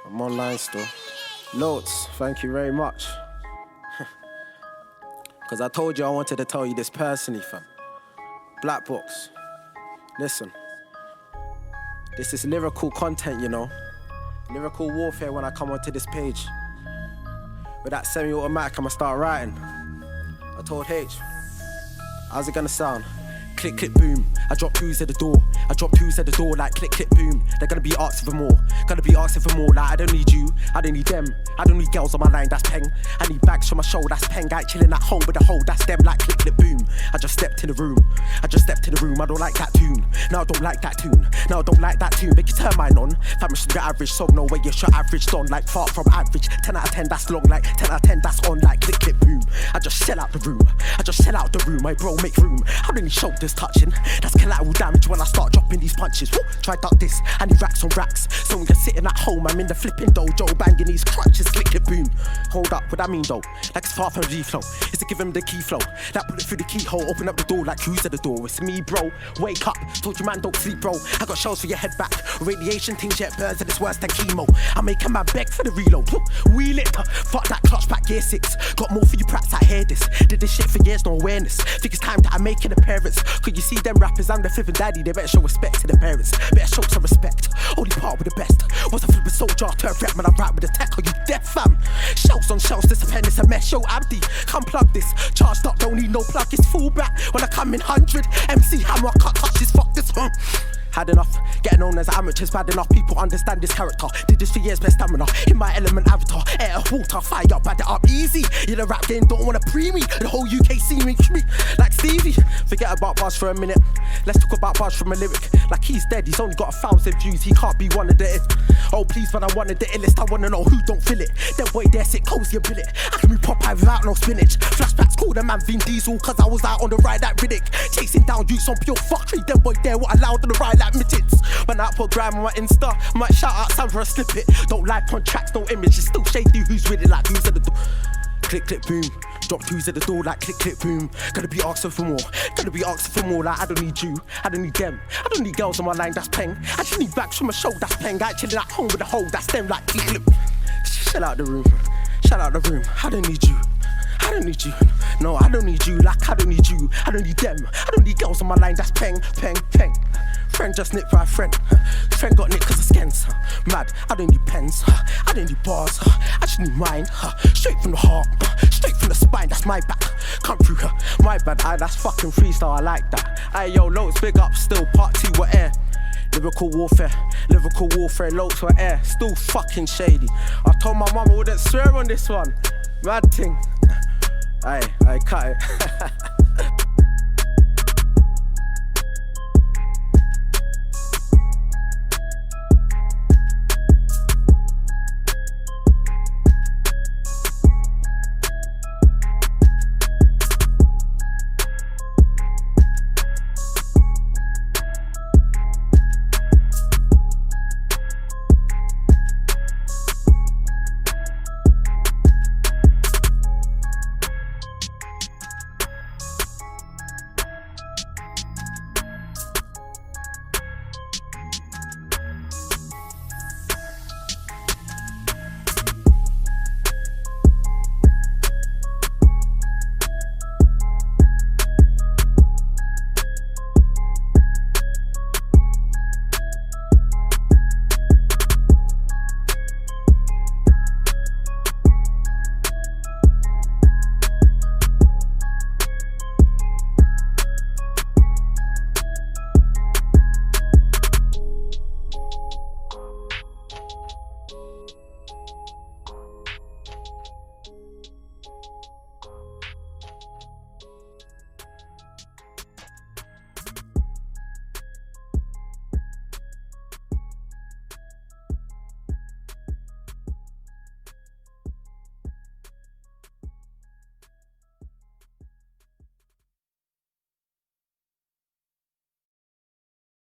I'm online still. Loads, thank you very much. Because I told you I wanted to tell you this personally, fam. Black Box, listen. This is lyrical content, you know. Lyrical warfare when I come onto this page. With that semi-automatic, I'ma start writing. I told H, how's it gonna sound? Click, click, boom. I drop twos at the door. I drop twos at the door like click, click, boom. They're gonna be asking for more. Gonna be asking for more. Like I don't need you. I don't need them. I don't need girls on my line. That's peng. I need bags from my show. That's peng. Guy chilling at home with the hole. That's them. Like click, click, boom. I just stepped in the room. I don't like that tune. No, I don't like that tune. No, I don't like that tune. Make you turn mine on. Fam, it's the average song. No way you're sure averaged on. Like far from average. 10 out of 10. That's long. Like 10 out of 10. That's on. Like click, click, boom. I just sell out the room. My bro, make room. I don't need shoulders touching. That's collateral damage when I start dropping these punches. Woo, try duck this, I need racks on racks. So when you're sitting at home, I'm in the flipping dojo, banging these crunches, click it, boom. Hold up, what I mean though? Like it's far from G-flow. It's to give him the key flow. That bullet through the keyhole, open up the door like who's at the door? It's me, bro. Wake up, told you man don't sleep, bro. I got shells for your head back. Radiation things yet burns and it's worse than chemo. I make a man beg for the reload. Wheel it, fuck that clutch back gear 6. Got more for you prats, I hear this. Did this shit for years, no awareness. Think it's time that I'm making appearance. Could you see them rappers? I'm the flipping daddy, they better show respect to their parents. Better show some respect. Only part with the best. Was a flipping soldier, turn rap, man, I rap with the tech. Are you deaf, fam? Shells on shells, this pen is a mess. Yo, Abdi, come plug this. Charged up, don't need no plug, it's full back. When I come in 100, MC hammer, cut touches, fuck this, Had enough, getting known as amateurs, bad enough. People understand this character. Did this for years, best stamina. In my element, avatar, air, water, fire, bad it up easy. You the rap game, don't wanna pre me. The whole UK see me like Stevie. Forget about bars for a minute. Let's talk about bars from a lyric. Like he's dead, he's only got 1,000 views. He can't be one of the. Oh please, man, I wanted the illest. I wanna know who don't feel it. That boy there, sit cozy a billet. I can be Popeye without no spinach. Flashbacks call the man Vin Diesel, cause I was out on the ride at Riddick. Chasing down youths on pure fuckery. Them boy there, what allowed on the ride like midgets. When I put gram on my Insta, might shout out Sam for a slip it. Don't like on tracks, no image. It's still shady who's with it, like who's at the door. Click, click, boom. Drop twos at the door like click, click, boom. Gonna be asking for more. Gonna be asking for more. Like I don't need you. I don't need them. I don't need girls on my line. That's peng. I just need bags from my show. That's peng. I chilling at home with the hole. That's them. Like click, click. Shut out the room. Shut out the room. I don't need you. I don't need you. No, I don't need you. Like I don't need you. I don't need them. I don't need girls on my line. That's peng, peng, peng. Friend just nicked by a friend. Friend got nicked cause of skins. Mad, I don't need pens. I don't need bars. I just need mine. Straight from the heart. Straight from the spine. That's my back. Come through. My bad. That's fucking freestyle. I like that. Aye, yo, loads big up still. Part 2 what air. Lyrical warfare, loads for air. Still fucking shady. I told my mum I wouldn't swear on this one. Mad thing. Aye, cut it.